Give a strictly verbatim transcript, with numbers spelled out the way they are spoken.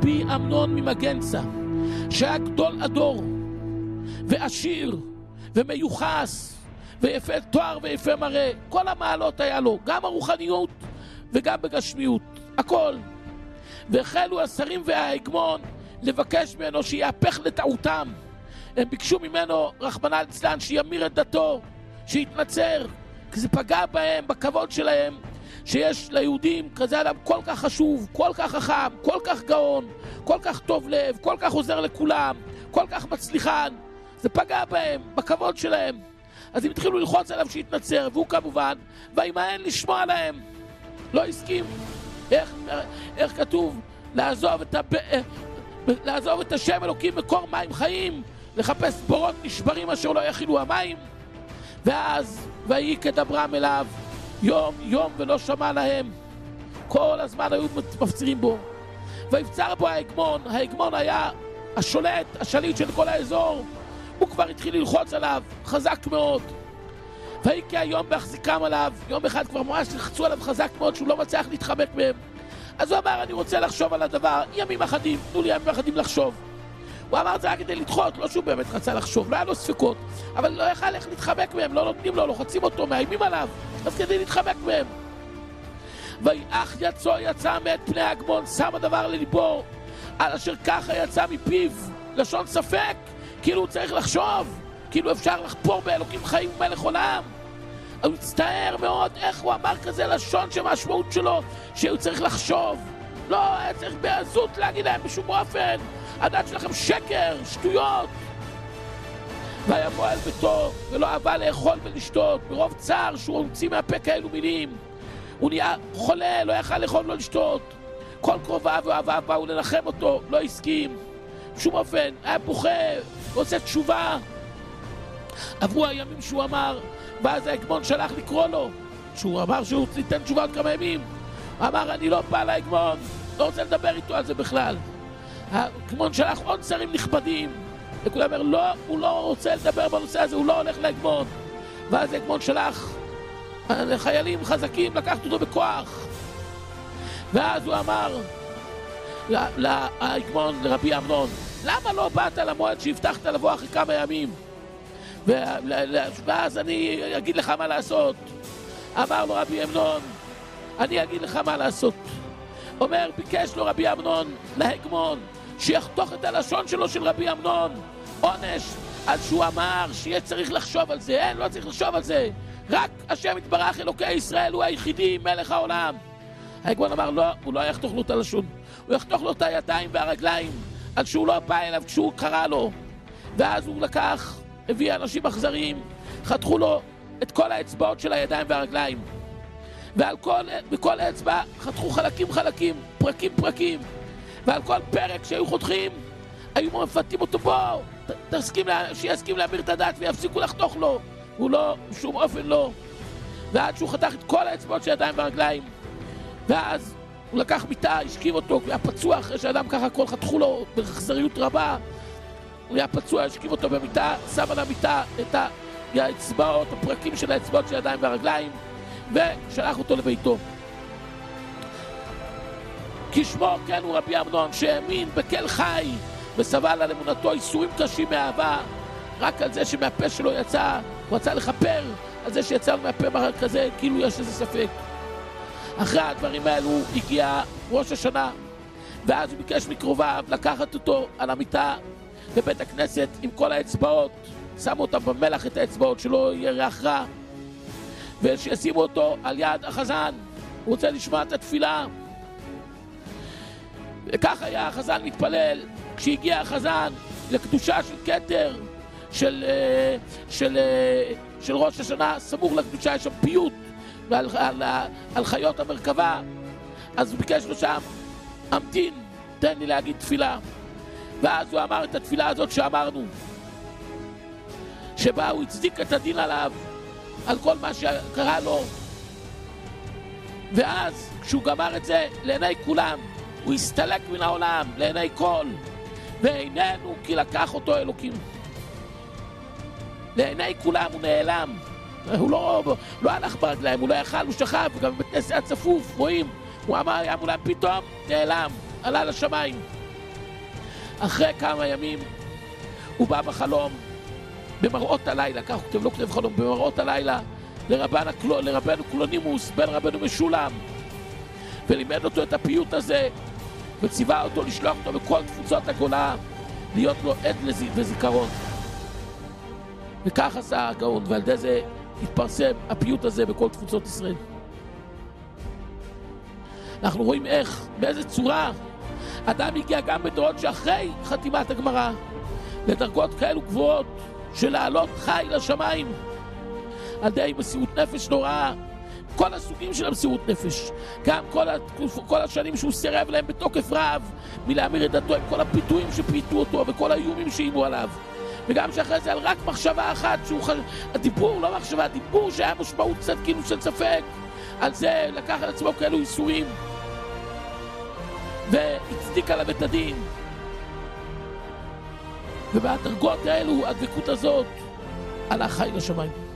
רבי אמנון ממגנצה, שהיה גדול הדור ועשיר ומיוחס ויפה תואר ויפה מראה, כל המעלות היה לו, גם הרוחניות וגם בגשמיות, הכל. והחלו השרים וההגמון לבקש ממנו שיהפך לטעותם. הם ביקשו ממנו, רחמנא ליצלן, שימיר את דתו, שיתנצר, כי זה פגע בהם, בכבוד שלהם, שיש ליהודים כזה אדם כל כך חשוב, כל כך חכם, כל כך גאון, כל כך טוב לב, כל כך עוזר לכולם, כל כך מצליחן. זה פגע בהם, בכבוד שלהם. אז הם התחילו ללחוץ עליו שיתנצר, והוא כמובן, וימאן לשמוע להם. לא הסכים. איך, איך כתוב? לעזוב את, הב... לעזוב את השם אלוקים מקור מים חיים, לחפש בורות נשברים אשר לא יכילו המים. ואז, ויהי כדברם אליו, יום יום ולא שמע להם. כל הזמן היו מפצירים בו. ויבצר בו ההגמון, ההגמון היה השולט, השליט של כל האזור. הוא כבר התחיל ללחוץ עליו, חזק מאוד. ויהי כי היום בהחזיקם עליו, יום אחד כבר ממש לחצו עליו חזק מאוד שהוא לא מצליח להתחמק מהם. אז הוא אמר, אני רוצה לחשוב על הדבר, ימים אחדים, תנו לי ימים אחדים לחשוב. הוא אמר את זה רק כדי לדחות, לא שהוא באמת רצה לחשוב, לא היה לו ספקות, אבל לא יכל איך להתחמק מהם, לא נותנים לו, לוחצים אותו, מאיימים עליו, אז כדי להתחמק מהם. ויח יצא יצא מאת פני ההגמון, שם הדבר לליבו, על אשר ככה יצא מפיו, לשון ספק, כאילו הוא צריך לחשוב, כאילו אפשר לחפור באלוקים חיים ומלך עולם. הוא הצטער מאוד איך הוא אמר כזה לשון שהמשמעות שלו שהוא צריך לחשוב. לא, היה צריך בעזות להגיד להם בשום אופן, הדת שלכם שקר, שטויות. ויבוא אל ביתו ולא אהבה לאכול ולשתות, ברוב צער שהוא הוציא מהפה כאלו מילים. הוא נהיה חולה, לא יכל לאכול ולא לשתות. כל קרוביו ואוהביו באו לנחם אותו, לא הסכים. בשום אופן, היה בוכה, עושה תשובה. עברו הימים שהוא אמר, ואז ההגמון שלח לקרוא לו, שהוא אמר שהוא ייתן תשובה עוד כמה ימים. הוא אמר, אני לא בא להגמון, לא רוצה לדבר איתו על זה בכלל. ההגמון שלח עוד שרים נכבדים, וכולם אומר, לא, הוא לא רוצה לדבר בנושא הזה, הוא לא הולך להגמון. ואז ההגמון שלח חיילים חזקים לקחת אותו בכוח. ואז הוא אמר להגמון, לרבי אמנון, למה לא באת למועד שהבטחת לבוא אחרי כמה ימים? ואז אני אגיד לך מה לעשות. אמר לו רבי אמנון, אני אגיד לך מה לעשות. אומר, ביקש לו רבי אמנון להגמון שיחתוך את הלשון שלו של רבי אמנון עונש על שהוא אמר שיהיה צריך לחשוב על זה. אין, לא צריך לחשוב על זה, רק השם יתברך אלוקי ישראל הוא היחידי מלך העולם. ההגמון אמר לא, הוא לא יחתוך לו את הלשון, הוא יחתוך לו את הידיים והרגליים על שהוא לא בא אליו כשהוא קרא לו. ואז הוא לקח, הביא אנשים אכזריים, חתכו לו את כל האצבעות של הידיים והרגליים, ועל כל, בכל אצבע חתכו חלקים חלקים, פרקים פרקים, ועל כל פרק שהיו חותכים היו מפתים אותו, בו תסכים לה, שיסכים להמיר את הדת ויפסיקו לחתוך לו. הוא לא, בשום אופן לא. ועד שהוא חתך את כל האצבעות של הידיים והרגליים, ואז הוא לקח מיטה, השכיב אותו, הוא היה פצוע אחרי שאדם ככה הכל חתכו לו באכזריות רבה. הוא היה פצוע, השכיב אותו במיטה, שם על המיטה את האצבעות, הפרקים של האצבעות של הידיים והרגליים, ושלח אותו לביתו. כשמו כן הוא רבי אמנון, שהאמין בכל חי וסבל על אמונתו איסורים קשים מאהבה, רק על זה שמהפה שלו יצא, הוא רצה לכפר על זה שיצא לו מהפה מרק כזה, כאילו יש איזה ספק. אחרי הדברים האלו הגיע ראש השנה, ואז הוא ביקש מקרוביו לקחת אותו על המיטה לבית הכנסת עם כל האצבעות, שמו אותם במלח את האצבעות שלא יהיה ריח רע, ושישימו אותו על יד החזן. הוא רוצה לשמוע את התפילה. וכך היה החזן מתפלל. כשהגיע החזן לקדושה של כתר של, של, של ראש השנה, סמוך לקדושה יש שם פיוט על, על, על חיות המרכבה, אז הוא ביקש לו שם, המתין, תן לי להגיד תפילה. ואז הוא אמר את התפילה הזאת שאמרנו, שבה הוא הצדיק את הדין עליו על כל מה שקרה לו. ואז כשהוא גמר את זה לעיני כולם, הוא הסתלק מן העולם לעיני כל, ואיננו כי לקח אותו אלוקים. לעיני כולם הוא נעלם, הוא לא, לא הלך ברגליים, הוא לא יכל, הוא שכב, וגם בבית כנסת היה צפוף, רואים, הוא אמר, היה מולם, פתאום נעלם, עלה לשמיים. אחרי כמה ימים הוא בא בחלום, במראות הלילה, כך הוא כתב, לא כתב חלום, במראות הלילה, לרבנו, לרבנו קלונימוס, בן רבנו משולם, ולימד אותו את הפיוט הזה, וציווה אותו לשלוח אותו בכל תפוצות הגולה, להיות לו עד וזיכרון. וכך עשה הגאון, ועל ידי זה התפרסם הפיוט הזה בכל תפוצות ישראל. אנחנו רואים איך, באיזה צורה, אדם הגיע גם בדורות שאחרי חתימת הגמרא, לדרגות כאלו גבוהות, של לעלות חי לשמיים, על ידי מסירות נפש נוראה, כל הסוגים של המסירות נפש, גם כל, כל השנים שהוא סירב להם בתוקף רב, מלהמיר את דתו עם כל הפיתויים שפיתו אותו, וכל האיומים שאימו עליו, וגם שאחרי זה על רק מחשבה אחת, שהוא ח... הדיבור, לא מחשבה, הדיבור שהיה משמעות קצת כאילו של ספק, על זה לקח על עצמו כאלו איסורים, והצדיק עליו את הדין. ובהדרגות האלו, הדבקות הזאת, הלך חי לשמיים.